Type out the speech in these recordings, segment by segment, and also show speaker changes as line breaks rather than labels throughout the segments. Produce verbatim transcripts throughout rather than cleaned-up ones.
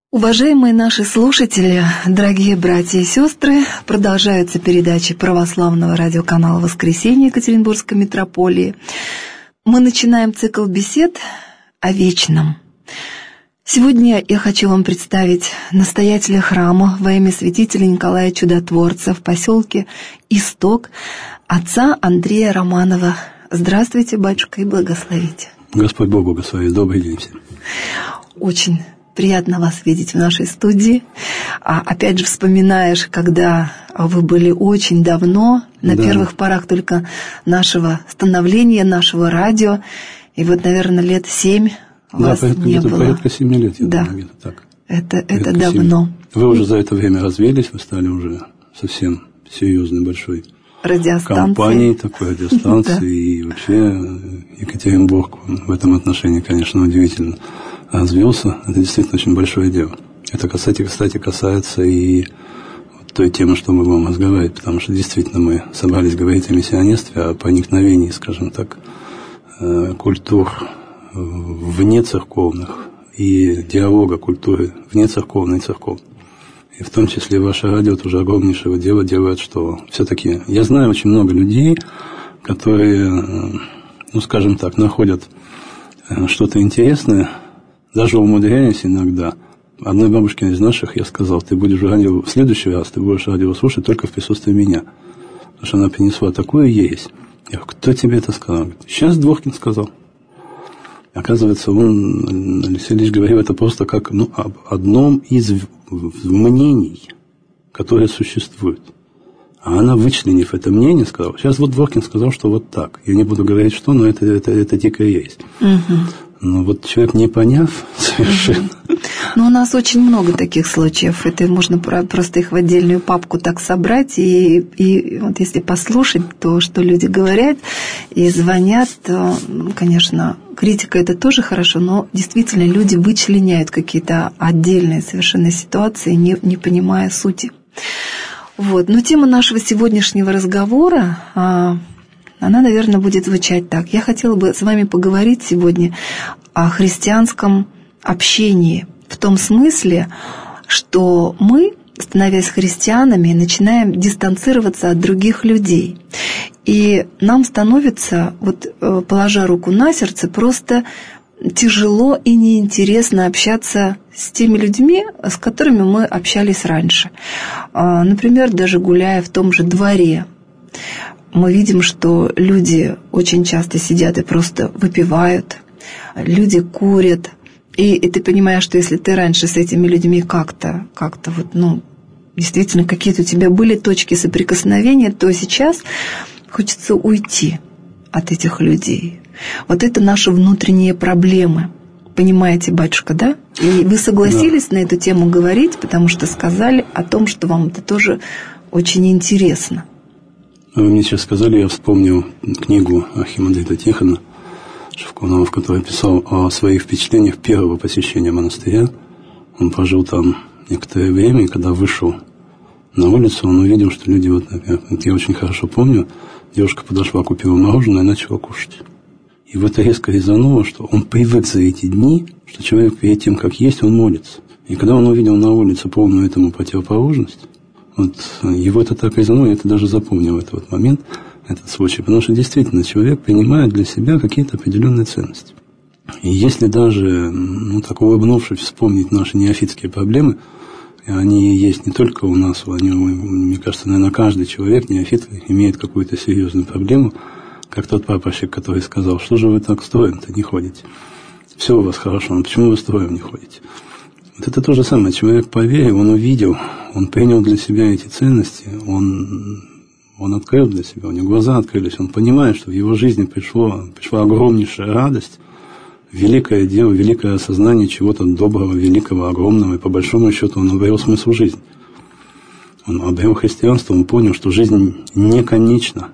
Уважаемые наши слушатели, дорогие братья и сестры, продолжаются передачи православного радиоканала «Воскресенье» Екатеринбургской митрополии. Мы начинаем цикл бесед о вечном. Сегодня я хочу вам представить настоятеля храма во имя святителя Николая Чудотворца в поселке Исток, отца Андрея Романова. Здравствуйте, батюшка, и благословите.
Господь Бог благословит. Добрый день всем.
Очень приятно вас видеть в нашей студии. А, опять же, вспоминаешь, когда вы были очень давно, на да. первых порах только нашего становления, нашего радио, и вот, наверное, лет семь
да,
вас
порядка,
не было.
Порядка семи лет, я
да.
думаю, где-то так.
Это, это давно.
семь. Вы уже за это время развелись, вы стали уже совсем серьезной, большой компанией, такой радиостанции, и вообще Екатеринбург в этом отношении, конечно, удивительно развился. Это действительно очень большое дело. Это, кстати, кстати, касается и той темы, что мы будем разговаривать, потому что действительно мы собрались говорить о миссионерстве, о проникновении, скажем так, культур вне церковных и диалога культуры вне церковной и церковной. И в том числе ваше радио тоже огромнейшего дела делает, что все-таки я знаю очень много людей, которые, ну, скажем так, находят что-то интересное, даже умудряясь иногда. Одной бабушке из наших я сказал: ты будешь радио, в следующий раз ты будешь радио слушать только в присутствии меня. Потому что она принесла такую ересь. Я говорю: кто тебе это сказал? Говорит: сейчас Дворкин сказал. Оказывается, он, Алексей Ильич, говорил это просто как, ну, об одном из мнений, которое существует. А она, вычленив это мнение, сказала: сейчас вот Дворкин сказал, что вот так. Я не буду говорить, что, но это, это, это дикая ересь. Угу. Но вот человек, не поняв совершенно...
Ну, у нас очень много таких случаев. Это можно просто их в отдельную папку так собрать. И, и вот если послушать то, что люди говорят и звонят, то, конечно, критика – это тоже хорошо, но действительно люди вычленяют какие-то отдельные совершенно ситуации, не, не понимая сути. Вот. Но тема нашего сегодняшнего разговора... она, наверное, будет звучать так. Я хотела бы с вами поговорить сегодня о христианском общении, в том смысле, что мы, становясь христианами, начинаем дистанцироваться от других людей. И нам становится, вот, положа руку на сердце, просто тяжело и неинтересно общаться с теми людьми, с которыми мы общались раньше. Например, даже гуляя в том же дворе, мы видим, что люди очень часто сидят и просто выпивают, люди курят. И, и ты понимаешь, что если ты раньше с этими людьми как-то, как-то вот, ну, действительно какие-то у тебя были точки соприкосновения, то сейчас хочется уйти от этих людей. Вот это наши внутренние проблемы. Понимаете, батюшка, да? И вы согласились да. на эту тему говорить, потому что сказали о том, что вам это тоже очень интересно.
Вы мне сейчас сказали, я вспомнил книгу Архимандрита Тихона Шевкунова, в которой писал о своих впечатлениях первого посещения монастыря. Он прожил там некоторое время, и когда вышел на улицу, он увидел, что люди, вот, например, я очень хорошо помню, девушка подошла, купила мороженое и начала кушать. И в это резко резануло, что он привык за эти дни, что человек перед тем, как есть, он молится. И когда он увидел на улице полную этому противоположность, вот его это так резануло, я это даже запомнил в этот вот момент, этот случай, потому что действительно человек принимает для себя какие-то определенные ценности. И если даже, ну, так улыбнувшись, вспомнить наши неофитские проблемы, они есть не только у нас, они, мне кажется, наверное, каждый человек, неофит, имеет какую-то серьезную проблему, как тот прапорщик, который сказал: что же вы так строем-то не ходите? Все у вас хорошо, но почему вы строем не ходите? Вот это то же самое. Человек поверил, он увидел, он принял для себя эти ценности, он, он открыл для себя, у него глаза открылись, он понимает, что в его жизни пришло, пришла огромнейшая радость, великое дело, великое осознание чего-то доброго, великого, огромного, и по большому счету он обрел смысл жизни. Он обрел христианство, он понял, что жизнь не конечна.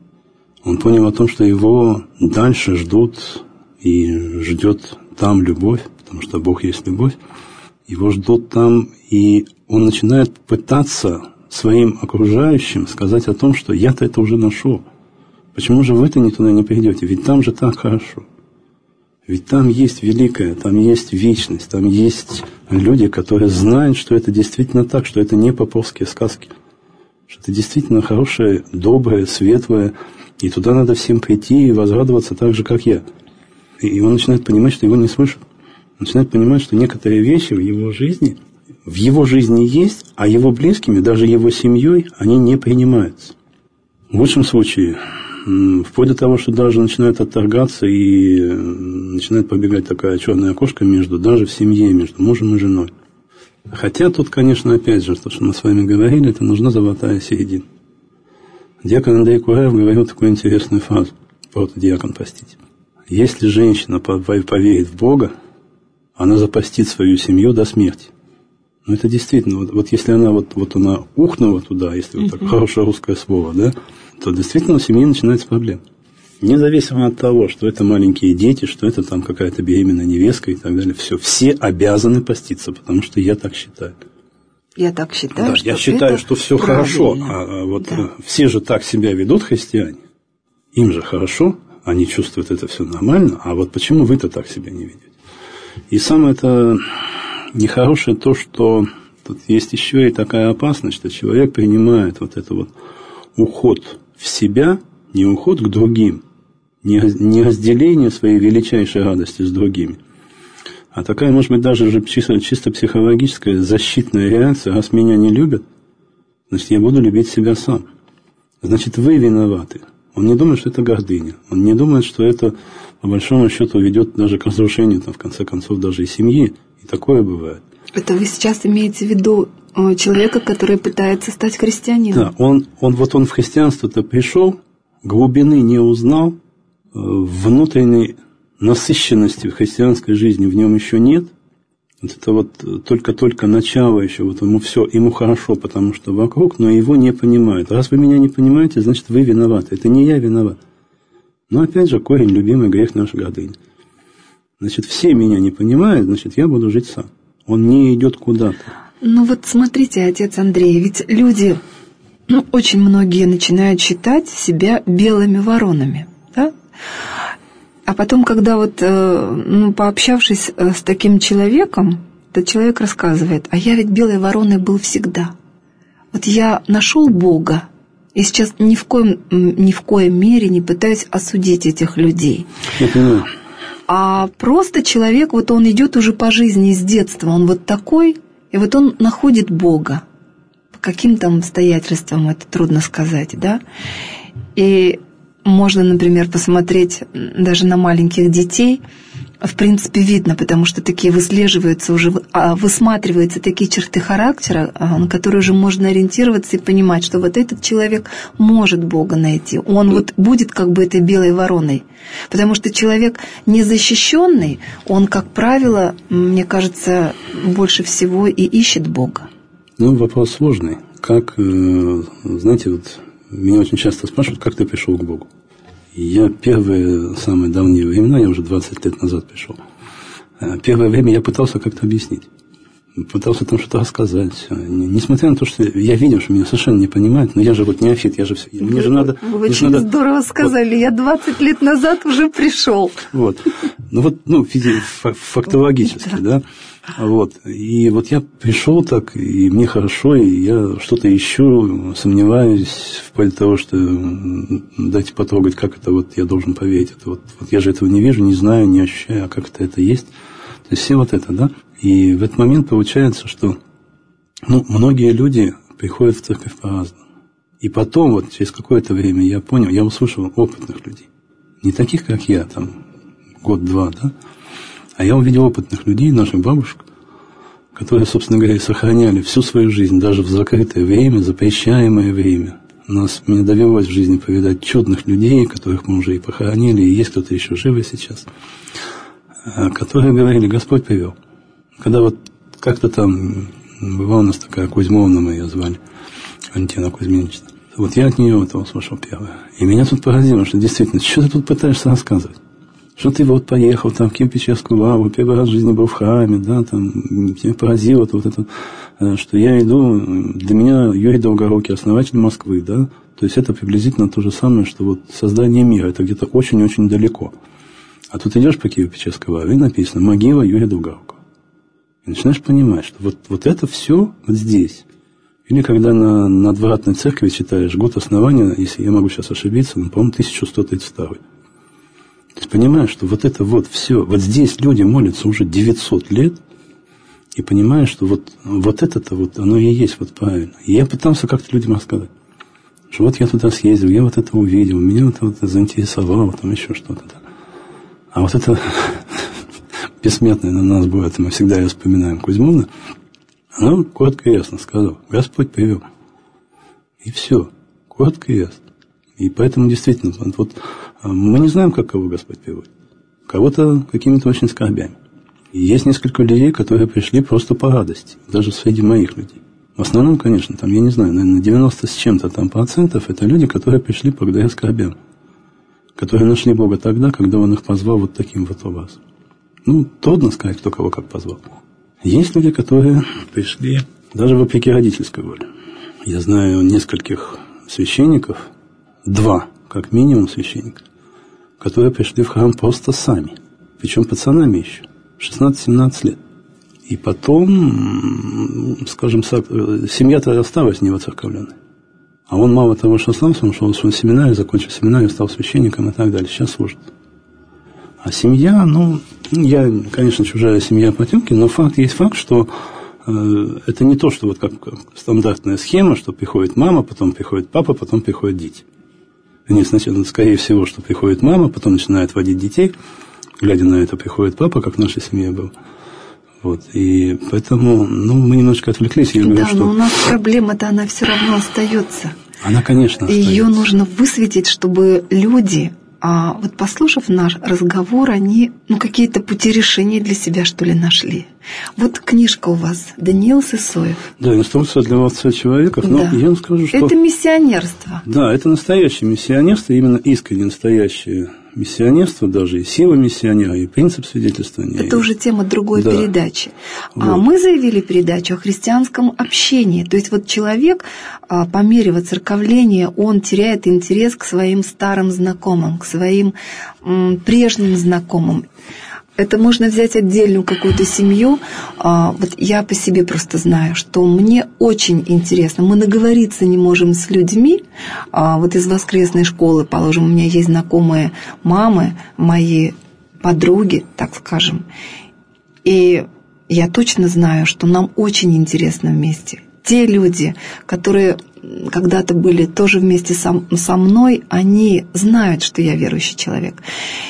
Он понял о том, что его дальше ждут и ждет там любовь, потому что Бог есть любовь. Его ждут там, и он начинает пытаться своим окружающим сказать о том, что я-то это уже нашел. Почему же вы-то не туда не придете? Ведь там же так хорошо. Ведь там есть великое, там есть вечность, там есть люди, которые знают, что это действительно так, что это не поповские сказки, что это действительно хорошее, доброе, светлое, и туда надо всем прийти и возрадоваться так же, как я. И он начинает понимать, что его не слышат. Он начинает понимать, что некоторые вещи в его жизни, в его жизни есть, а его близкими, даже его семьей, они не принимаются. В лучшем случае, вплоть до того, что даже начинают отторгаться и начинает побегать такая черная кошка между, даже в семье, между мужем и женой. Хотя тут, конечно, опять же, то, что мы с вами говорили, это нужна золотая середина. Диакон Андрей Кураев говорил такую интересную фразу, протодиакон, простите. Если женщина поверит в Бога, она запастит свою семью до смерти. Ну, это действительно, вот, вот если она вот, вот она ухнула туда, если вот так uh-huh. хорошее русское слово, да, то действительно у семьи начинается проблема. Независимо от того, что это маленькие дети, что это там какая-то беременная невестка и так далее, все, все обязаны поститься, потому что я так считаю.
Я так считаю,
да,
что
я считаю,
это
что все
правильно.
Хорошо, а, а вот
да.
все же так себя ведут, христиане, им же хорошо, они чувствуют это все нормально, а вот почему вы-то так себя не ведете? И самое это нехорошее то, что тут есть еще и такая опасность, что человек принимает вот это вот уход в себя, не уход к другим, не разделение своей величайшей радости с другими, а такая, может быть, даже уже чисто, чисто психологическая защитная реакция. Раз меня не любят, значит, я буду любить себя сам. Значит, вы виноваты. Он не думает, что это гордыня. Он не думает, что это, по большому счету, ведет даже к разрушению, там, в конце концов, даже и семьи. И такое бывает. Это
вы сейчас имеете в виду человека, который пытается стать христианином?
Да, он, он, вот он в христианство-то пришел, глубины не узнал, внутренней насыщенности в христианской жизни в нем еще нет. Вот это вот только-только начало еще, вот ему все, ему хорошо, потому что вокруг, но его не понимают. Раз вы меня не понимаете, значит, вы виноваты. Это не я виноват. Но опять же, корень, любимый грех наша гордыня. Значит, все меня не понимают, значит, я буду жить сам. Он не идет куда-то.
Ну вот смотрите, отец Андрей, ведь люди, ну, очень многие начинают считать себя белыми воронами, да? А потом, когда вот, ну, пообщавшись с таким человеком, этот человек рассказывает, а я ведь белой вороной был всегда. Вот я нашел Бога, и сейчас ни в коем, ни в коем мере не пытаюсь осудить этих людей.
Я понимаю.
А просто человек, вот он идет уже по жизни с детства, он вот такой, и вот он находит Бога. По каким там обстоятельствам, это трудно сказать, да? И можно, например, посмотреть даже на маленьких детей. В принципе, видно, потому что такие выслеживаются уже, высматриваются такие черты характера, на которые уже можно ориентироваться и понимать, что вот этот человек может Бога найти. Он вот будет как бы этой белой вороной. Потому что человек незащищенный, он, как правило, мне кажется, больше всего и ищет Бога.
Ну, вопрос сложный. Как, знаете, вот меня очень часто спрашивают, как ты пришел к Богу. И я первые, самые давние времена, я уже двадцать лет назад пришел, первое время я пытался как-то объяснить. Пытался там что-то рассказать. Несмотря на то, что я видел, что меня совершенно не понимают, но я же вот неофит, я же все. Мне же надо.
Вы очень надо... здорово сказали. Вот. Я двадцать лет назад уже пришел.
Вот. Ну вот, ну, фактологически, да. Вот. И вот я пришел так, и мне хорошо, и я что-то ищу, сомневаюсь, вплоть до того, что дайте потрогать, как это вот я должен поверить. Это вот, вот я же этого не вижу, не знаю, не ощущаю, а как это это есть. То есть все вот это, да. И в этот момент получается, что ну, многие люди приходят в церковь по-разному. И потом, вот через какое-то время я понял, я услышал опытных людей. Не таких, как я, там, год-два, да. А я увидел опытных людей, наших бабушек, которые, собственно говоря, сохраняли всю свою жизнь, даже в закрытое время, запрещаемое время. У нас, мне довелось в жизни повидать чудных людей, которых мы уже и похоронили, и есть кто-то еще живой сейчас, которые говорили, Господь привел. Когда вот как-то там была у нас такая Кузьмовна, мы ее звали, Валентина Кузьминична. Вот я от нее это услышал первое. И меня тут поразило, что действительно, что ты тут пытаешься рассказывать? Что ты вот поехал там в Киево-Печерскую лавру, первый раз в жизни был в храме, да, там, меня поразило вот это, что я иду, для меня Юрий Долгорукий, основатель Москвы, да, то есть это приблизительно то же самое, что вот создание мира, это где-то очень-очень далеко. А тут идешь по Киево-Печерской лавре, и написано «Могила Юрия Долгорукова». И начинаешь понимать, что вот, вот это все вот здесь. Или когда на надвратной церкви читаешь год основания, если я могу сейчас ошибиться, ну, по-моему, тысяча сто тридцать второй. То есть понимаешь, что вот это вот все, вот здесь люди молятся уже девятьсот лет, и понимаешь, что вот, вот это-то вот, оно и есть вот правильно. И я пытался как-то людям рассказать, что вот я туда съездил, я вот это увидел, меня вот это заинтересовало, там еще что-то. А вот это бессмертное на нас будет, мы всегда ее вспоминаем, Кузьмуна, она коротко и ясно сказала: Господь привел. И все, коротко и ясно. И поэтому действительно, вот, мы не знаем, как кого Господь приводит. Кого-то какими-то очень скорбями. И есть несколько людей, которые пришли просто по радости, даже среди моих людей. В основном, конечно, там, я не знаю, наверное, девяносто с чем-то там процентов это люди, которые пришли благодаря скорбям, которые нашли Бога тогда, когда Он их позвал вот таким вот образом. Ну, трудно сказать, кто кого как позвал. Есть люди, которые пришли даже вопреки родительской воле. Я знаю нескольких священников, два, как минимум, священника, которые пришли в храм просто сами, причем пацанами еще, шестнадцать-семнадцать лет. И потом, скажем, семья-то осталась невоцерковленной. А он мало того, что остался, он шел в свой семинарий, закончил семинарий, стал священником и так далее. Сейчас служит. А семья, ну, я, конечно, чужая семья Потемкина, но факт есть факт, что э, это не то, что вот как, как стандартная схема, что приходит мама, потом приходит папа, потом приходят дети. Нет, сначала, скорее всего, что приходит мама, потом начинает водить детей, глядя на это, приходит папа, как в нашей семье было. Вот, и поэтому, ну, мы немножко отвлеклись. Я
да,
говорю,
но
что...
у нас проблема-то, она все равно остается.
Она, конечно, остается.
Ее нужно высветить, чтобы люди, а, вот послушав наш разговор, они, ну, какие-то пути решения для себя, что ли, нашли. Вот книжка у вас, Даниил Сысоев.
Да, «Инструкция для волшебства человека». Но да. Я вам скажу, что...
Это миссионерство.
Да, это настоящее миссионерство, именно искренне настоящее миссионерство, даже и сила миссионера, и принцип свидетельствования.
Это
и...
уже тема другой да. передачи. Вот. А мы заявили передачу о христианском общении. То есть вот человек по мере воцерковления, он теряет интерес к своим старым знакомым, к своим м, прежним знакомым. Это можно взять отдельную какую-то семью. Вот я по себе просто знаю, что мне очень интересно. Мы наговориться не можем с людьми. Вот из воскресной школы, положим, у меня есть знакомые мамы, мои подруги, так скажем. И я точно знаю, что нам очень интересно вместе. Те люди, которые когда-то были тоже вместе со, со мной, они знают, что я верующий человек.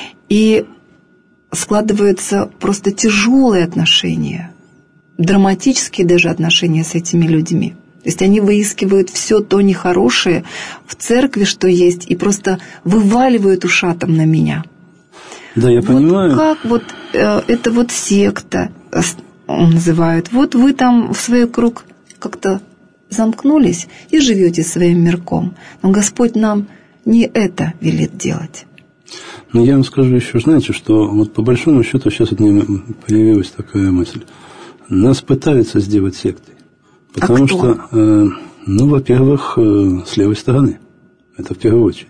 И складываются просто тяжелые отношения, драматические даже отношения с этими людьми. То есть они выискивают все то нехорошее в церкви, что есть, и просто вываливают ушатом на меня.
Да, я
вот
понимаю.
Как вот э, это вот секта называют. Вот вы там в свой круг как-то замкнулись и живете своим мирком. Но Господь нам не это велит делать.
Но я вам скажу еще, знаете, что вот по большому счету сейчас вот мне появилась такая мысль. Нас пытаются сделать сектой. Потому
а кто?
что, э, ну, во-первых, э, с левой стороны. Это в первую очередь.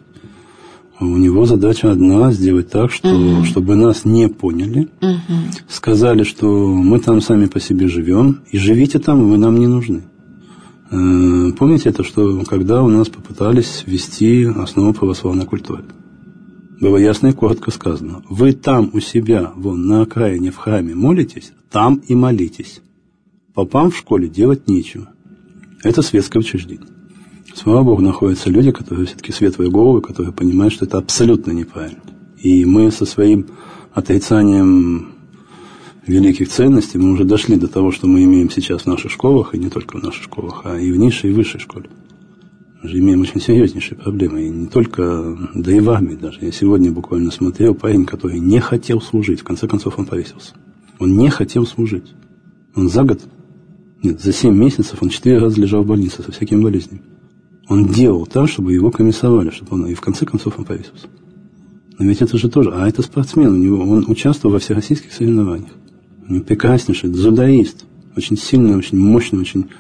У него задача одна — сделать так, что, угу. чтобы нас не поняли, угу. сказали, что мы там сами по себе живем, и живите там, вы нам не нужны. Э, помните это, что когда у нас попытались ввести основу православной культуры? Было ясно и коротко сказано: вы там у себя, вон на окраине в храме молитесь, там и молитесь. Попам в школе делать нечего. Это светское учреждение. Слава Богу, находятся люди, которые все-таки светлые головы, которые понимают, что это абсолютно неправильно. И мы со своим отрицанием великих ценностей, мы уже дошли до того, что мы имеем сейчас в наших школах, и не только в наших школах, а и в низшей, и в высшей школе. Мы же имеем очень серьезнейшие проблемы. И не только, да и в армии даже. Я сегодня буквально смотрел парень, который не хотел служить. В конце концов, он повесился. Он не хотел служить. Он за год, нет, за семь месяцев он четыре раза лежал в больнице со всякими болезнями. Он делал так, чтобы его комиссовали, чтобы он, и в конце концов он повесился. Но ведь это же тоже, а это спортсмен, у него, он участвовал во всероссийских соревнованиях. Он прекраснейший дзюдоист, очень сильный, очень мощный, очень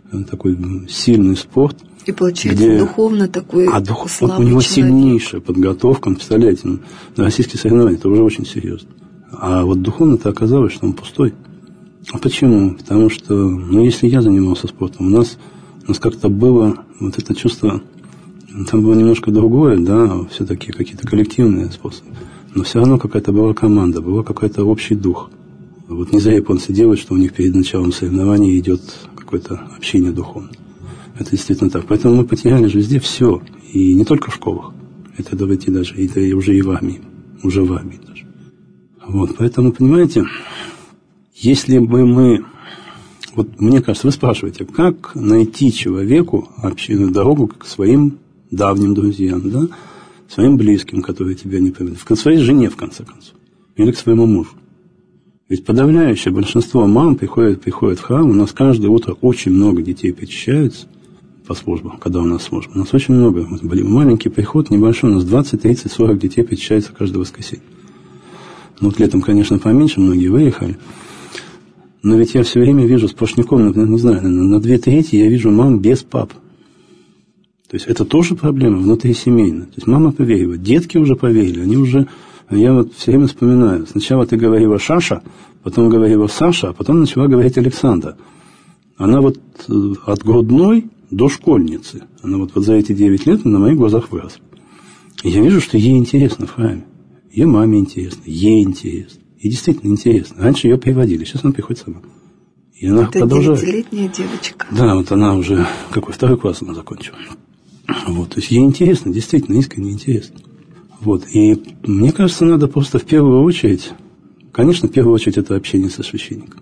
такой сильный спорт.
И получается где... духовно такой
а дух... вот у него человек. Сильнейшая подготовка, представляете, ну, на российские соревнования, это уже очень серьезно. А вот духовно-то оказалось, что он пустой. А почему? Потому что, ну, если я занимался спортом, у нас, у нас как-то было вот это чувство, там было немножко другое, да, все-таки какие-то коллективные способы. Но все равно какая-то была команда, был какой-то общий дух. Вот не зря японцы делают, что у них перед началом соревнований идет какое-то общение духовное. Это действительно так. Поэтому мы потеряли же везде все. И не только в школах. Это давайте даже, это уже и в армии. Уже в армии даже. Вот, поэтому, понимаете, если бы мы... Вот мне кажется, вы спрашиваете, как найти человеку общину, дорогу к своим давним друзьям, да, своим близким, которые тебя не понимают, к своей жене, в конце концов, или к своему мужу. Ведь подавляющее большинство мам приходит, приходит в храм, у нас каждое утро очень много детей причащаются по службам, когда у нас служба. У нас очень много. Маленький приход, небольшой, у нас двадцать, тридцать, сорок детей причащаются каждое воскресенье. Ну, вот летом, конечно, поменьше, многие выехали. Но ведь я все время вижу сплошняком, не знаю, на две трети я вижу мам без пап. То есть это тоже проблема внутрисемейная. То есть мама поверила, детки уже поверили, они уже... Я вот все время вспоминаю. Сначала ты говорила Шаша, потом говорила Саша, а потом начала говорить Александра. Она вот от грудной до школьницы. Она вот, вот за эти девять лет на моих глазах выросла. И я вижу, что ей интересно в храме. Ее маме интересно, ей интересно. И действительно интересно. Раньше ее приводили, сейчас она приходит сама. И она
это
продолжает.
девятилетняя девочка.
Да, вот она уже, какой, второй класс она закончила. Вот, то есть ей интересно, действительно, искренне интересно. Вот, и мне кажется, надо просто в первую очередь, конечно, в первую очередь это общение со священником.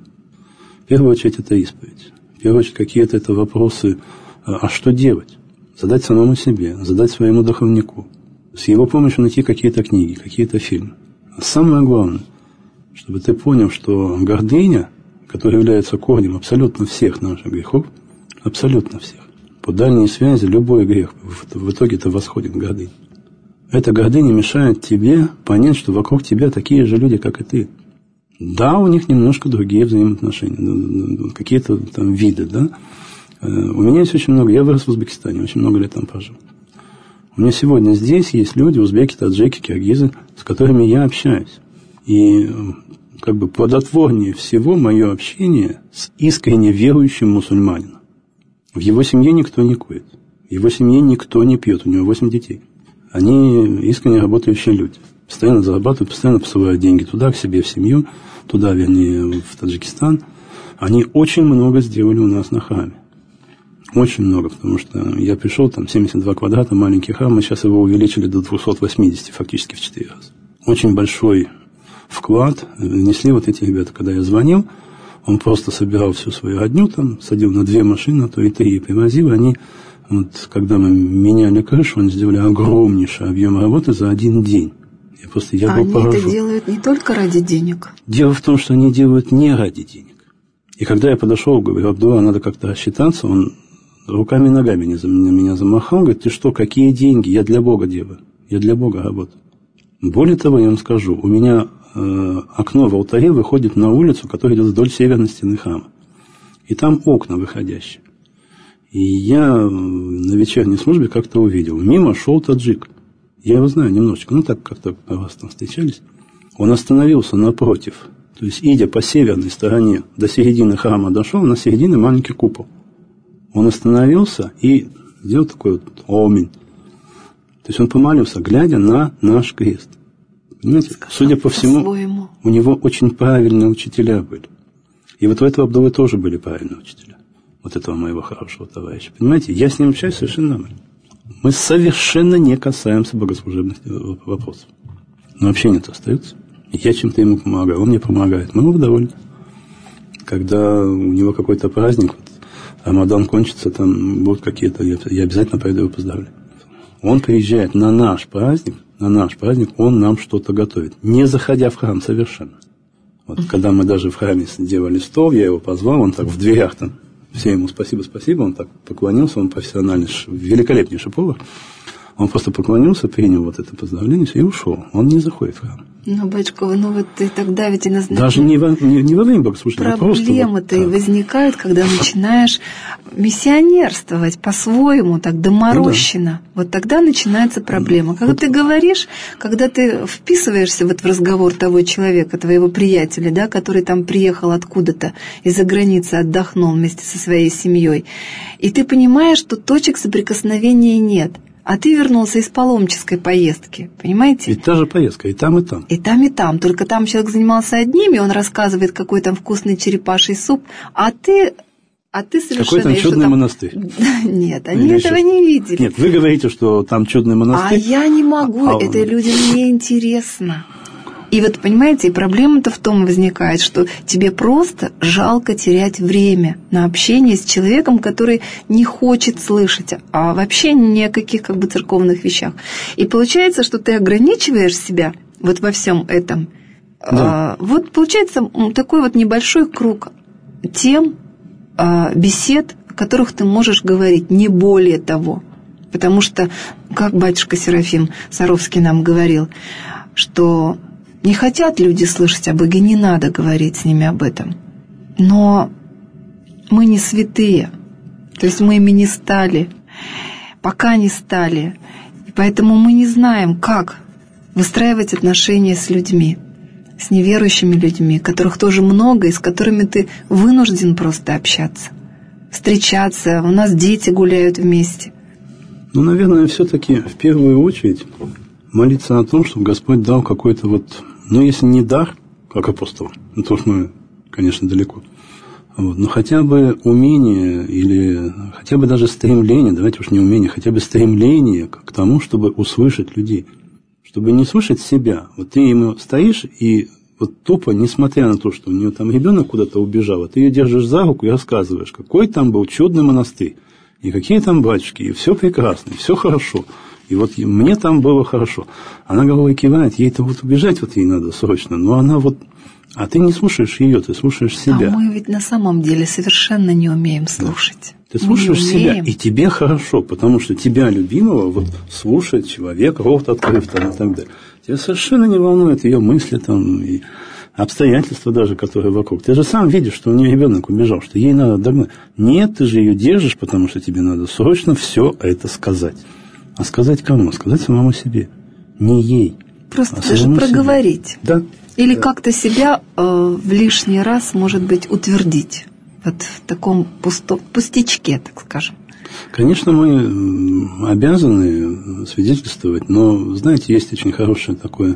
В первую очередь это исповедь. В первую очередь какие-то это вопросы, а что делать? Задать самому себе, задать своему духовнику. С его помощью найти какие-то книги, какие-то фильмы. А самое главное, чтобы ты понял, что гордыня, которая является корнем абсолютно всех наших грехов, абсолютно всех, по дальней связи любой грех в итоге-то восходит к гордыне. Эта гордыня мешает тебе понять, что вокруг тебя такие же люди, как и ты. Да, у них немножко другие взаимоотношения, какие-то там виды, да. У меня есть очень много, я вырос в Узбекистане, очень много лет там прожил. У меня сегодня здесь есть люди, узбеки, таджики, киргизы, с которыми я общаюсь. И как бы плодотворнее всего мое общение с искренне верующим мусульманином. В его семье никто не курит, в его семье никто не пьет, у него восемь детей. Они искренне работающие люди. Постоянно зарабатывают, постоянно посылают деньги туда, к себе, в семью, туда, вернее, в Таджикистан. Они очень много сделали у нас на храме. Очень много, потому что я пришел, там семьдесят два квадрата, маленький храм, мы сейчас его увеличили до двести восемьдесят, фактически в четыре раза. Очень большой вклад внесли вот эти ребята. Когда я звонил, он просто собирал всю свою родню, там, садил на две машины, а то и три, и привозил. Они, вот, когда мы меняли крышу, они сделали огромнейший объем работы за один день. Я просто, я
а
был
они
поражен.
Это делают не только ради денег?
Дело в том, что они делают не ради денег. И когда я подошел, говорю, Абдулла, надо как-то рассчитаться, он руками и ногами на меня замахал, говорит, ты что, какие деньги? Я для Бога делаю, я для Бога работаю. Более того, я вам скажу, у меня э, окно в алтаре выходит на улицу, которая идет вдоль северной стены храма. И там окна выходящие. И я на вечерней службе как-то увидел. Мимо шел таджик. Я его знаю немножечко, ну так как-то раз там встречались. Он остановился напротив. То есть, идя по северной стороне, до середины храма дошел, на середине маленький купол. Он остановился и сделал такой вот омин. То есть он помолился, глядя на наш крест. Понимаете? Судя по всему, по-своему. У него очень правильные учителя были. И вот у этого Абдуллы тоже были правильные учителя. Вот этого моего хорошего товарища. Понимаете, я с ним общаюсь совершенно нормально. Мы совершенно не касаемся богослужебных вопросов. Но общение-то остается. Я чем-то ему помогаю, он мне помогает. Мы оба довольны. Когда у него какой-то праздник, вот, Рамадан кончится, там будут какие-то, я, я обязательно пойду его поздравлю. Он приезжает на наш праздник, на наш праздник, он нам что-то готовит, не заходя в храм совершенно. Вот mm-hmm. когда мы даже в храме делали стол, я его позвал, он так в дверях там, все ему спасибо, спасибо, он так поклонился, он профессиональный, великолепнейший повар. Он просто поклонился, принял вот это поздравление и ушел. Он не заходит в храм.
Ну, батюшка, ну вот ты так давите на знание.
Даже не во, не, не во время богослужения,
проблемы-то
вот
и возникают, когда начинаешь миссионерствовать по-своему, так доморощенно. Ну, да. Вот тогда начинается проблема. Когда вот. Ты говоришь, когда ты вписываешься вот в разговор того человека, твоего приятеля, да, который там приехал откуда-то из-за границы, отдохнул вместе со своей семьей, и ты понимаешь, что точек соприкосновения нет. А ты вернулся из паломнической поездки, понимаете?
Ведь та же поездка, и там, и там.
И там, и там. Только там человек занимался одним, и он рассказывает, какой там вкусный черепаший суп, а ты, а ты совершенно...
Какой там чудный там... монастырь.
Нет, они Или этого еще... не видели.
Нет, вы говорите, что там чудный монастырь.
А я не могу, а... это людям не интересно. И вот, понимаете, и проблема-то в том возникает, что тебе просто жалко терять время на общение с человеком, который не хочет слышать, а вообще ни о каких как бы церковных вещах. И получается, что ты ограничиваешь себя вот во всем этом. Да. А, вот получается такой вот небольшой круг тем, а, бесед, о которых ты можешь говорить, не более того. Потому что, как батюшка Серафим Саровский нам говорил, что... Не хотят люди слышать о Боге, не надо говорить с ними об этом. Но мы не святые, то есть мы ими не стали, пока не стали. И поэтому мы не знаем, как выстраивать отношения с людьми, с неверующими людьми, которых тоже много, и с которыми ты вынужден просто общаться, встречаться. У нас дети гуляют вместе.
Ну, наверное, все-таки в первую очередь молиться о том, чтобы Господь дал какой-то вот... Ну, если не дар, как апостол, ну, то уж мы, конечно, далеко, вот, но хотя бы умение или хотя бы даже стремление, давайте уж не умение, хотя бы стремление к тому, чтобы услышать людей, чтобы не слышать себя. Вот ты ему стоишь и вот тупо, несмотря на то, что у нее там ребенок куда-то убежал, а ты ее держишь за руку и рассказываешь, какой там был чудный монастырь, и какие там батюшки, и все прекрасно, и все хорошо. И вот мне там было хорошо. Она головой кивает, ей-то вот убежать вот ей надо срочно. Но она вот... А ты не слушаешь ее, ты слушаешь себя.
А мы ведь на самом деле совершенно не умеем слушать.
Ты слушаешь себя, и тебе хорошо, потому что тебя, любимого, вот слушает человек, рот открыт там, и так далее. Тебя совершенно не волнует ее мысли там, и обстоятельства даже, которые вокруг. Ты же сам видишь, что у нее ребенок убежал, что ей надо догнать. Нет, ты же ее держишь, потому что тебе надо срочно все это сказать. А сказать кому? Сказать самому себе. Не ей.
Просто
а
даже проговорить.
Себе. Да.
Или
да.
как-то себя э, в лишний раз, может быть, утвердить. Вот в таком пусто, пустячке, так скажем.
Конечно, мы обязаны свидетельствовать, но, знаете, есть очень хорошее такое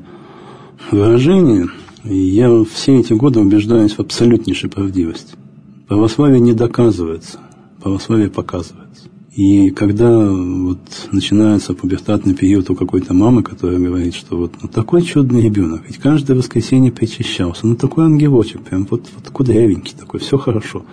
выражение. И я все эти годы убеждаюсь в абсолютнейшей правдивости. Православие не доказывается, православие показывается. И когда вот начинается пубертатный период у какой-то мамы, которая говорит, что вот ну, такой чудный ребенок, ведь каждое воскресенье причащался, ну такой ангелочек, прям вот, вот кудрявенький такой, все хорошо.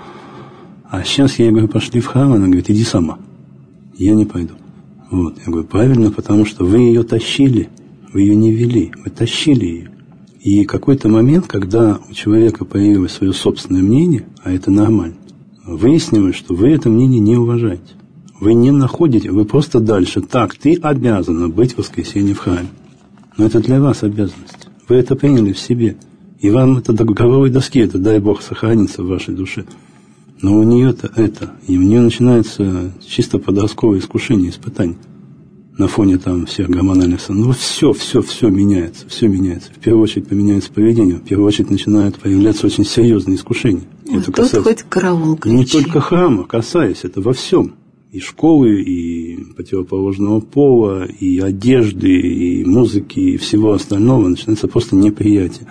А сейчас я ей говорю, пошли в храм, она говорит, иди сама. Я не пойду. Вот, я говорю, правильно, потому что вы ее тащили, вы ее не вели, вы тащили ее. И какой-то момент, когда у человека появилось свое собственное мнение, а это нормально, выяснилось, что вы это мнение не уважаете. Вы не находите, вы просто дальше. Так, ты обязана быть в воскресенье в храме. Но это для вас обязанность. Вы это приняли в себе. И вам это до головой доски, это, дай Бог, сохранится в вашей душе. Но у нее-то это. И у нее начинается чисто подростковое искушение, испытание. На фоне там всех гормональных... Ну, все, все, все меняется. Все меняется. В первую очередь поменяется поведение. В первую очередь начинают появляться очень серьезные искушения.
А тут касается... хоть караул кричи.
Не только храма, касаясь, это во всем. И школы, и противоположного пола, и одежды, и музыки, и всего остального, начинается просто неприятие.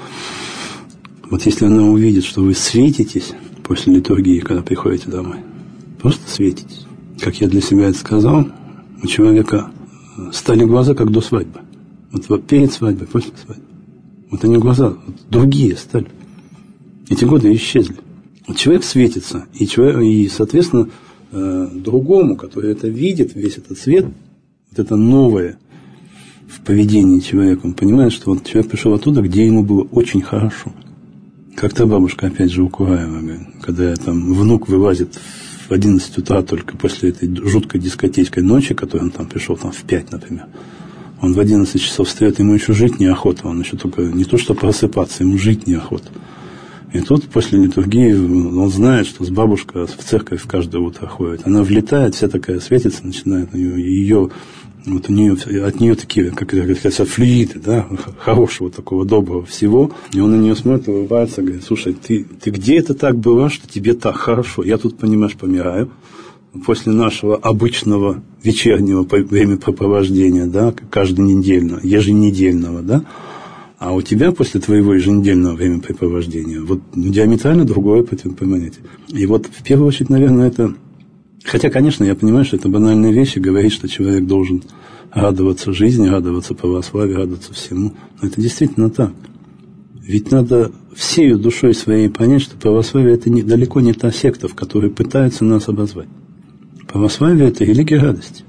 Вот если она увидит, что вы светитесь после литургии, когда приходите домой, просто светитесь. Как я для себя это сказал, у человека стали глаза, как до свадьбы. Вот перед свадьбой, после свадьбы. Вот они глаза вот другие стали. Эти годы исчезли. Вот человек светится, и, человек, и соответственно, другому, который это видит, весь этот свет, вот это новое в поведении человека, он понимает, что вот человек пришел оттуда, где ему было очень хорошо. Как-то бабушка, опять же, у Кураева, когда там внук вылазит в одиннадцать утра только после этой жуткой дискотечной ночи, которой он там пришел там в пять, например, Он в одиннадцать часов встает, ему еще жить неохота, он еще только не то что просыпаться, ему жить неохота. И тут после литургии он знает, что с бабушкой в церковь каждое утро ходит. Она влетает, вся такая светится, начинает ее, ее вот у нее, от нее такие, как говорится, флюиды, да, хорошего такого, доброго всего. И он на нее смотрит, улыбается, говорит: слушай, ты, ты где это так было, что тебе так хорошо? Я тут, понимаешь, помираю. После нашего обычного вечернего времяпрепровождения, да, каждонедельного, еженедельного, да, а у тебя после твоего еженедельного времяпрепровождения вот диаметрально другое понятие. И вот в первую очередь, наверное, это... Хотя, конечно, я понимаю, что это банальные вещи, говорить, что человек должен радоваться жизни, радоваться православию, радоваться всему. Но это действительно так. Ведь надо всею душой своей понять, что православие – это не, далеко не та секта, в которой пытаются нас обозвать. Православие – это религия радости.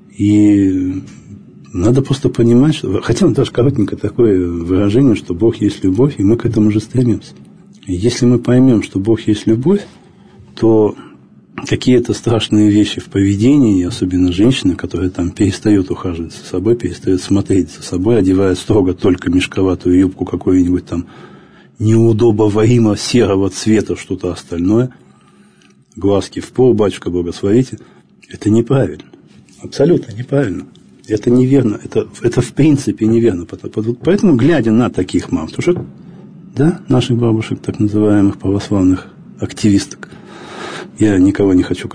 И надо просто понимать, что... Хотя даже коротенько такое выражение, что Бог есть любовь, и мы к этому же стремимся. И если мы поймем, что Бог есть любовь, то какие-то страшные вещи в поведении, особенно женщина, которая там перестает ухаживать за собой, перестает смотреть за собой, одевает строго только мешковатую юбку какой-нибудь там неудобоваримо серого цвета, что-то остальное, глазки в пол, батюшка, благословите, это неправильно. Абсолютно неправильно. Это неверно. Это, это в принципе неверно. Поэтому, глядя на таких мам, потому что, да, наших бабушек, так называемых православных активисток, я никого не хочу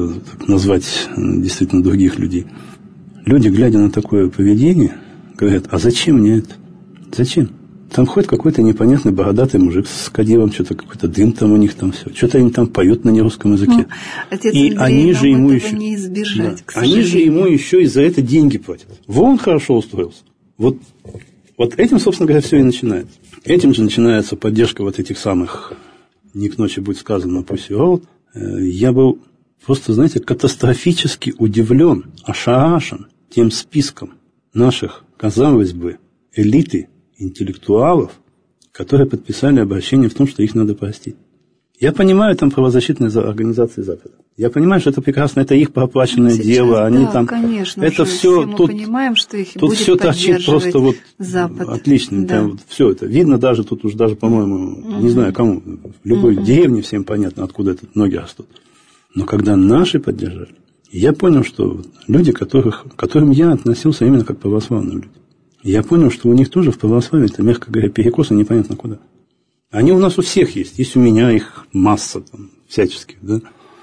назвать действительно других людей. Люди, глядя на такое поведение, говорят: а зачем мне это? Зачем? Там ходит какой-то непонятный бородатый мужик с кадилом, что-то какой-то дым там у них там все. Что-то они там поют на нерусском языке. Ну,
отец
и
Андрей,
они же ему еще,
не избежать,
да, они же ему еще и за это деньги платят. Вон хорошо устроился. Вот, вот этим, собственно говоря, все и начинается. Этим же начинается поддержка вот этих самых, не к ночи будет сказано, Pussy Riot. Я был просто, знаете, катастрофически удивлен, ошарашен тем списком наших, казалось бы, элиты, интеллектуалов, которые подписали обращение в том, что их надо простить. Я понимаю, там правозащитные организации Запада. Я понимаю, что это прекрасно, это их проплаченное
Сейчас,
дело. Они
да,
там,
конечно
это
же,
все,
все мы
тут,
понимаем, что их
тут
будет
все торчит просто вот
Запад.
Отлично.
Да.
Там, все это видно даже, тут уж даже, по-моему, угу. не знаю кому, в любой угу. деревне всем понятно, откуда это ноги растут. Но когда наши поддержали, я понял, что люди, которых, к которым я относился именно как православные люди, я понял, что у них тоже в православии, это, мягко говоря, перекосы непонятно куда. Они у нас у всех есть. Есть у меня их масса там, всяческих. Да?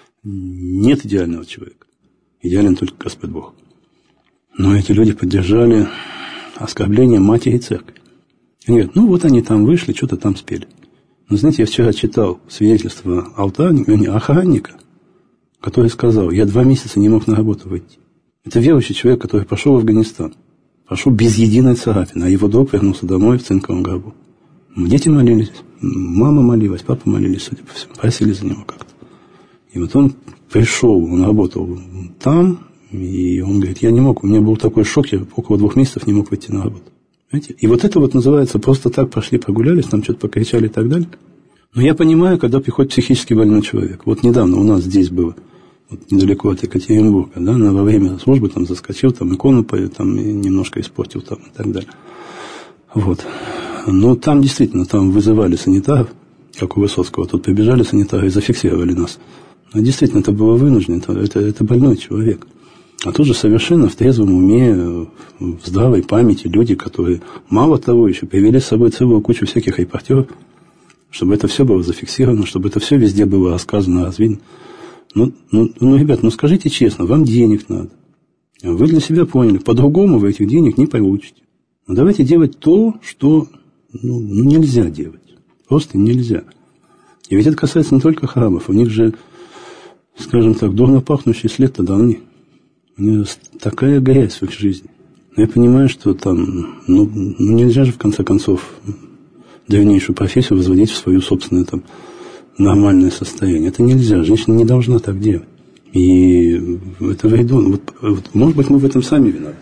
Нет идеального человека. Идеален только Господь Бог. Но эти люди поддержали оскорбление матери церкви. Они говорят: ну вот они там вышли, что-то там спели. Но знаете, я вчера читал свидетельство алтарника, охранника, который сказал: я два месяца не мог на работу выйти. Это верующий человек, который пошел в Афганистан. Пошел без единой царапины, а его друг вернулся домой в цинковом гробу. Дети молились, мама молилась, папа молились, судя по всему, просили за него как-то. И вот он пришел, он работал там, и он говорит: я не мог, у меня был такой шок, я около двух месяцев не мог выйти на работу. Знаете? И вот это вот называется просто так пошли, прогулялись, там что-то покричали и так далее. Но я понимаю, когда приходит психически больной человек. Вот недавно у нас здесь было, вот недалеко от Екатеринбурга, да, на, во время службы там заскочил, там икону там, немножко испортил там, и так далее. Вот. Но там действительно, там вызывали санитаров, как у Высоцкого, тут прибежали санитары и зафиксировали нас. Но действительно, это было вынуждено, это, это, это больной человек. А тут же совершенно в трезвом уме, в здравой памяти люди, которые, мало того, еще привели с собой целую кучу всяких репортеров, чтобы это все было зафиксировано, чтобы это все везде было рассказано, развидно. Ну, ну, ну, ребят, ну скажите честно, вам денег надо. Вы для себя поняли, по-другому вы этих денег не получите. Но давайте делать то, что ну, ну, нельзя делать. Просто нельзя. И ведь это касается не только храмов. У них же, скажем так, дурно пахнущий след-то давны. У них такая грязь в их жизни. Но я понимаю, что там, ну, ну нельзя же в конце концов древнейшую профессию возводить в свою собственную там нормальное состояние. Это нельзя. Женщина не должна так делать. И это вреду. Вот, вот, может быть, мы в этом сами виноваты.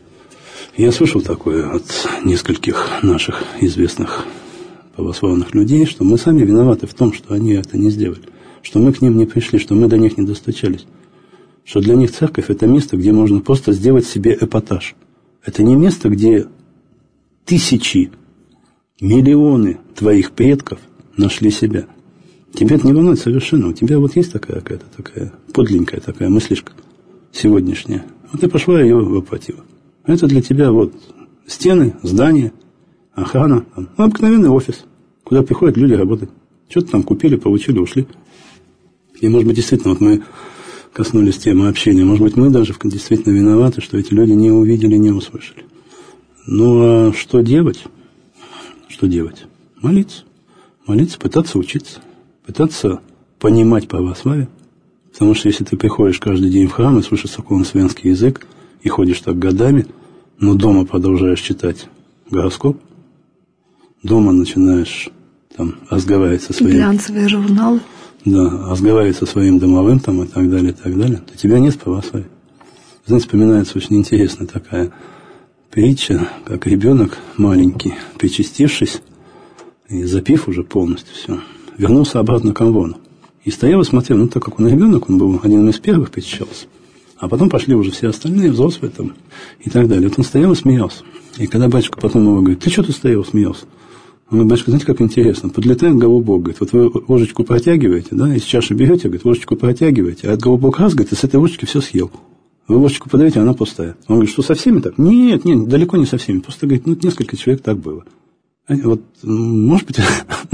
Я слышал такое от нескольких наших известных православных людей, что мы сами виноваты в том, что они это не сделали. Что мы к ним не пришли, что мы до них не достучались. Что для них церковь – это место, где можно просто сделать себе эпатаж. Это не место, где тысячи, миллионы твоих предков нашли себя. Тебя это не волнует совершенно. У тебя вот есть такая какая-то такая подленькая такая мыслишка сегодняшняя. Вот ты пошла и ее воплотила. Это для тебя вот стены, здания, охрана. Там, ну, обыкновенный офис, куда приходят люди работать. Что-то там купили, получили, ушли. И, может быть, действительно, вот мы коснулись темы общения. Может быть, мы даже действительно виноваты, что эти люди не увидели, не услышали. Ну, а что делать? Что делать? Молиться. Молиться, пытаться учиться. Пытаться понимать православие. Потому что если ты приходишь каждый день в храм и слышишь церковно-славянский язык, и ходишь так годами, но дома продолжаешь читать гороскоп, дома начинаешь там разговаривать со своим...
Глянцевые журналы.
Да, разговаривать со своим домовым там и так далее, и так далее, то тебя нет православия. Знаете, вспоминается очень интересная такая притча, как ребенок маленький, причастившись и запив уже полностью все, вернулся обратно к амвону. И стоял и смотрел, ну, так как он ребенок, он был один из первых причащался. А потом пошли уже все остальные, взрослые там и так далее. Вот он стоял и смеялся. И когда батюшка потом его говорит: ты что ты стоял, смеялся? Он говорит: батюшка, знаете, как интересно, подлетает голубок, говорит, вот вы ложечку протягиваете, да, из чаши берете, говорит, ложечку протягиваете, а от голубок раз, говорит, и с этой ложечки все съел. Вы ложечку подаете, а она пустая. Он говорит: что со всеми так? Нет, нет, далеко не со всеми. Просто, говорит, ну, несколько человек так было. Вот, может быть,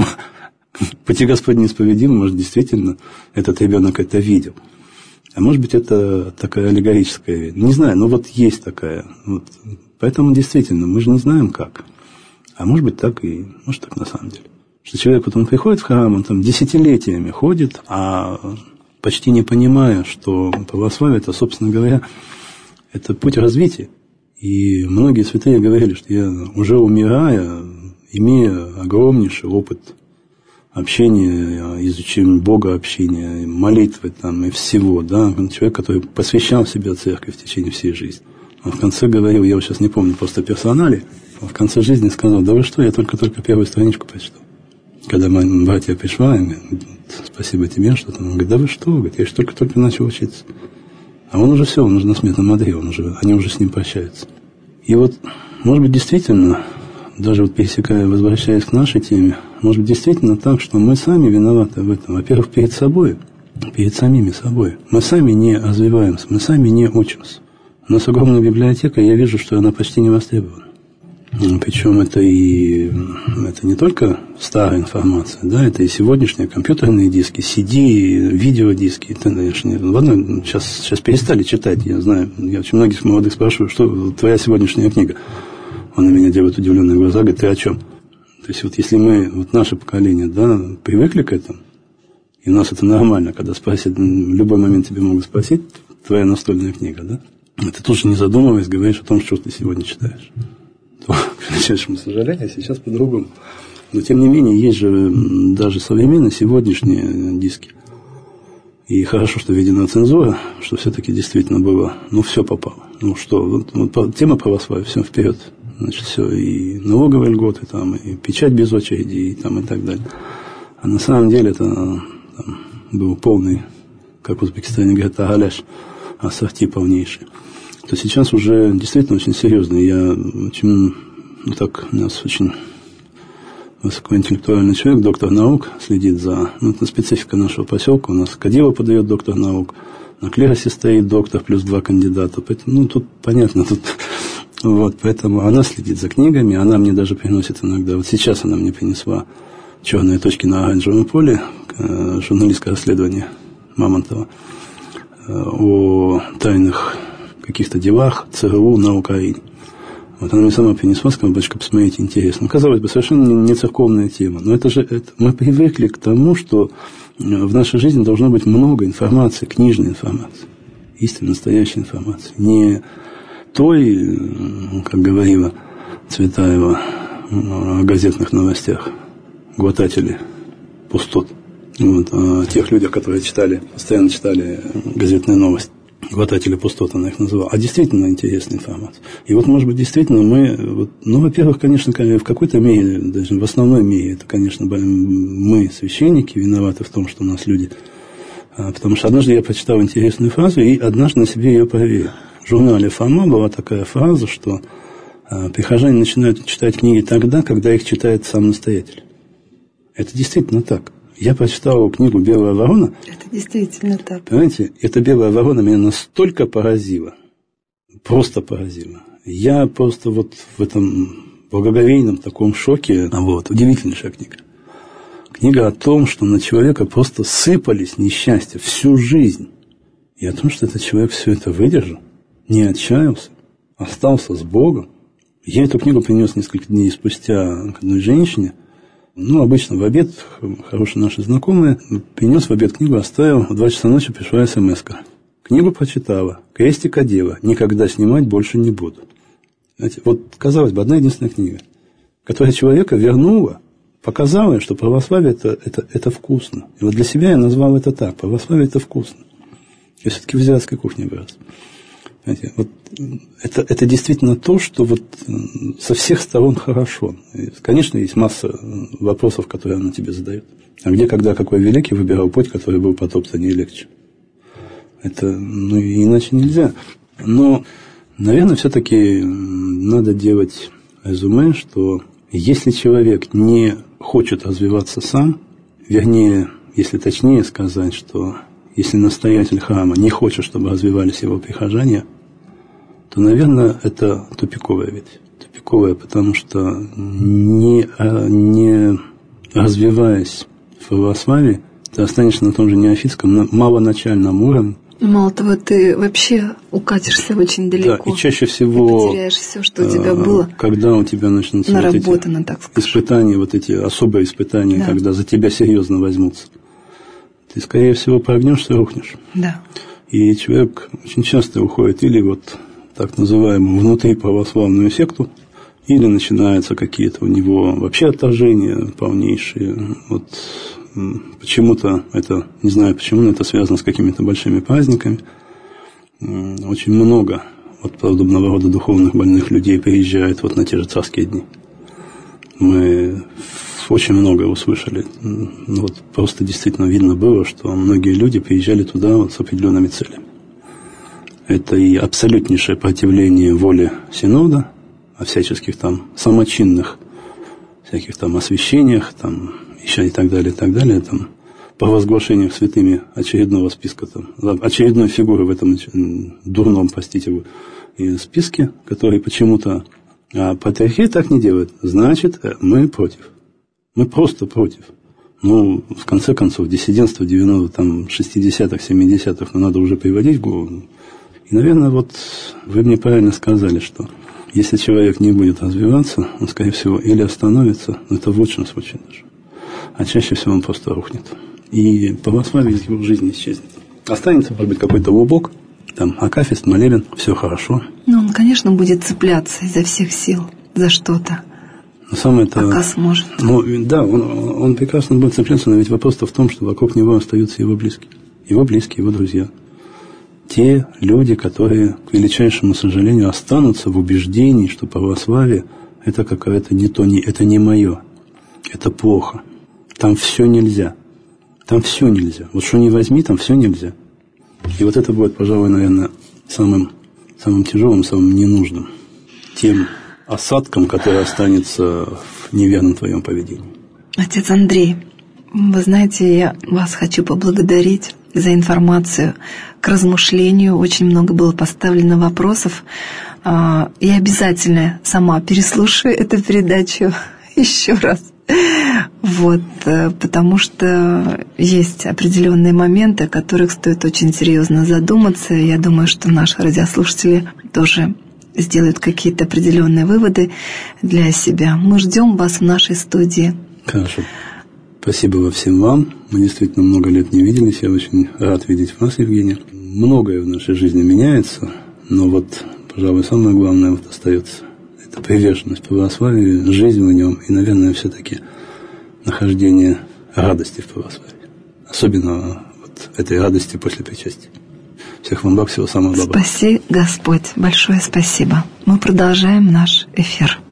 пути Господни неисповедимы, может, действительно этот ребенок это видел. А может быть, это такая аллегорическая вещь. Не знаю, но вот есть такая. Вот. Поэтому действительно, мы же не знаем как. А может быть, так и, может, так на самом деле. Что человек, вот он приходит в храм, он там десятилетиями ходит, а почти не понимая, что православие, это, собственно говоря, это путь развития. И многие святые говорили, что я, уже умирая, имея огромнейший опыт общения, изучения Бога, общения, молитвы там и всего, да, человек, который посвящал себя церкви в течение всей жизни. Он в конце говорил, я вот сейчас не помню просто персонали, он в конце жизни сказал: да вы что, я только-только первую страничку прочитал. Когда мои братья пришла, я говорю: спасибо тебе, что там. Он говорит: да вы что, говорит, я же только-только начал учиться. А он уже все, он уже на смертном одре, он уже, они уже с ним прощаются. И вот, может быть, действительно, даже вот пересекая, возвращаясь к нашей теме, может быть, действительно так, что мы сами виноваты в этом. Во-первых, перед собой, перед самими собой. Мы сами не развиваемся, мы сами не учимся. У нас огромная библиотека, я вижу, что она почти не востребована. Причем это и это не только старая информация, да, это и сегодняшние компьютерные диски, си ди, видеодиски. Ладно, сейчас, сейчас перестали читать, я знаю. Я очень многих молодых спрашиваю, что твоя сегодняшняя книга. Он на меня делает удивленные глаза, говорит: ты о чем? То есть вот если мы, вот наше поколение, да, привыкли к этому, и у нас это нормально, когда спросят, в любой момент тебе могут спросить, твоя настольная книга, да, ты тоже не задумываясь говоришь о том, что ты сегодня читаешь. То, к величайшему сожалению, сейчас по-другому. Но тем не менее, есть же даже современные сегодняшние диски. И хорошо, что введена цензура, что все-таки действительно было, ну, все попало. Ну, что, вот, вот тема православия, все вперед. Значит, все, и налоговые льготы, там, и печать без очереди, и, там, и так далее. А на самом деле это там, был полный, как в Узбекистане говорят, агаляш, ассорти полнейший. То сейчас уже действительно очень серьезно. Я очень, ну так, у нас очень высокоинтеллектуальный человек, доктор наук, следит за, ну, это специфика нашего поселка. У нас Кадило подает доктор наук, на клиросе стоит доктор плюс два кандидата. Поэтому, ну, тут понятно, тут, вот, поэтому она следит за книгами, она мне даже приносит иногда, вот сейчас она мне принесла «Черные точки на оранжевом поле», журналистское расследование Мамонтова о тайных каких-то делах ЦРУ на Украине. Вот она мне сама принесла, сказала: батюшка, посмотрите, интересно. Казалось бы, совершенно не церковная тема. Но это же, это, мы привыкли к тому, что в нашей жизни должно быть много информации, книжной информации, истинно настоящей информации. Не той, как говорила Цветаева о газетных новостях, глотатели пустот. Вот, о тех людях, которые читали, постоянно читали газетные новости. Глотатели пустот, она их называла. А действительно интересная информация. И вот, может быть, действительно мы... Вот, ну, во-первых, конечно, в какой-то мере, даже в основной мере, это, конечно, мы, священники, виноваты в том, что у нас люди... Потому что однажды я прочитал интересную фразу, и однажды на себе ее проверил. В журнале «Фома» была такая фраза, что Прихожане начинают читать книги тогда, когда их читает сам настоятель. Это действительно так. Я прочитал книгу «Белая ворона».
Это действительно так.
Понимаете, эта «Белая ворона» меня настолько поразила. Просто поразила. Я просто вот в этом благоговейном таком шоке. Вот, удивительнейшая книга. Книга о том, что на человека просто сыпались несчастья всю жизнь. И о том, что этот человек все это выдержал, не отчаялся, остался с Богом. Я эту книгу принес несколько дней спустя к одной женщине. Ну, обычно в обед, хорошие наши знакомые, принес в обед книгу, оставил, в два часа ночи пришла смс-ка. Книгу прочитала, крестик одела, никогда снимать больше не буду. Знаете, вот, казалось бы, одна единственная книга, которая человека вернула, показала, что православие это, это, это вкусно. И вот для себя я назвал это так, православие это вкусно. Я все-таки в азиатской кухне вырос. Знаете, вот это, это действительно то, что вот со всех сторон хорошо. И, конечно, есть масса вопросов, которые она тебе задает. А где, когда, какой великий выбирал путь, который был потоптаннее и легче? Это, ну, иначе нельзя. Но, наверное, все-таки надо делать резюме, что если человек не хочет развиваться сам, вернее, если точнее сказать, что если настоятель храма не хочет, чтобы развивались его прихожане, то, наверное, это тупиковая ветвь. Тупиковая, потому что не, не развиваясь в православии, ты останешься на том же неофитском, на малоначальном уровне.
Мало того, ты вообще укатишься очень далеко.
Да, и чаще всего...
И потеряешь все, что у тебя было.
Когда у тебя начнутся
наработано, вот
так сказать, испытания, вот эти особые испытания, да. Когда за тебя серьезно возьмутся, ты, скорее всего, прогнешься и рухнешь.
Да.
И человек очень часто уходит или вот так называемую внутри православную секту, или начинаются какие-то у него вообще отторжения полнейшие. Вот почему-то это, не знаю почему, но это связано с какими-то большими праздниками. Очень много вот подобного рода духовных больных людей приезжает вот на те же царские дни. Мы очень много услышали. Вот просто действительно видно было, что многие люди приезжали туда вот с определенными целями. Это и абсолютнейшее противление воле Синода, о всяческих там самочинных, всяких там освящениях, там, еще и так далее, и так далее, там, по возглашению святыми очередного списка, там, очередной фигуры в этом дурном, простите, списке, который почему-то а патриархия так не делает. Значит, мы против. Мы просто против. Ну, в конце концов, диссидентство девяностых, там, шестидесятых, семидесятых, ну, надо уже приводить в голову. И, наверное, вот вы мне правильно сказали, что если человек не будет развиваться, он, скорее всего, или остановится, но это в лучшем случае даже, а чаще всего он просто рухнет. И православие из его жизни исчезнет. Останется, может быть, какой-то лубок, там, акафист, молебен, все хорошо.
Ну, он, конечно, будет цепляться изо всех сил за что-то.
Но самое это,
пока сможет.
Ну, да, он, он прекрасно будет цепляться, но ведь вопрос-то в том, что вокруг него остаются его близкие. Его близкие, его друзья. Те люди, которые, к величайшему сожалению, останутся в убеждении, что православие – это какое-то не то, не, это не мое, это плохо. Там все нельзя. Там все нельзя. Вот что ни возьми, там все нельзя. И вот это будет, пожалуй, наверное, самым, самым тяжелым, самым ненужным. Тем осадком, который останется в неверном твоем поведении.
Отец Андрей, вы знаете, я вас хочу поблагодарить за информацию к размышлению. Очень много было поставлено вопросов. Я обязательно сама переслушаю эту передачу еще раз. Вот, потому что есть определенные моменты, о которых стоит очень серьезно задуматься. Я думаю, что наши радиослушатели тоже сделают какие-то определенные выводы для себя. Мы ждем вас в нашей студии.
Хорошо. Спасибо всем вам. Мы действительно много лет не виделись. Я очень рад видеть вас, Евгения. Многое в нашей жизни меняется, но вот, пожалуй, самое главное вот остается. Это приверженность православию, жизнь в нем и, наверное, все-таки нахождение радости в православии. Особенно вот этой радости после причастия. Всех вам благ, всего самого доброго.
Спаси Господь. Большое спасибо. Мы продолжаем наш эфир.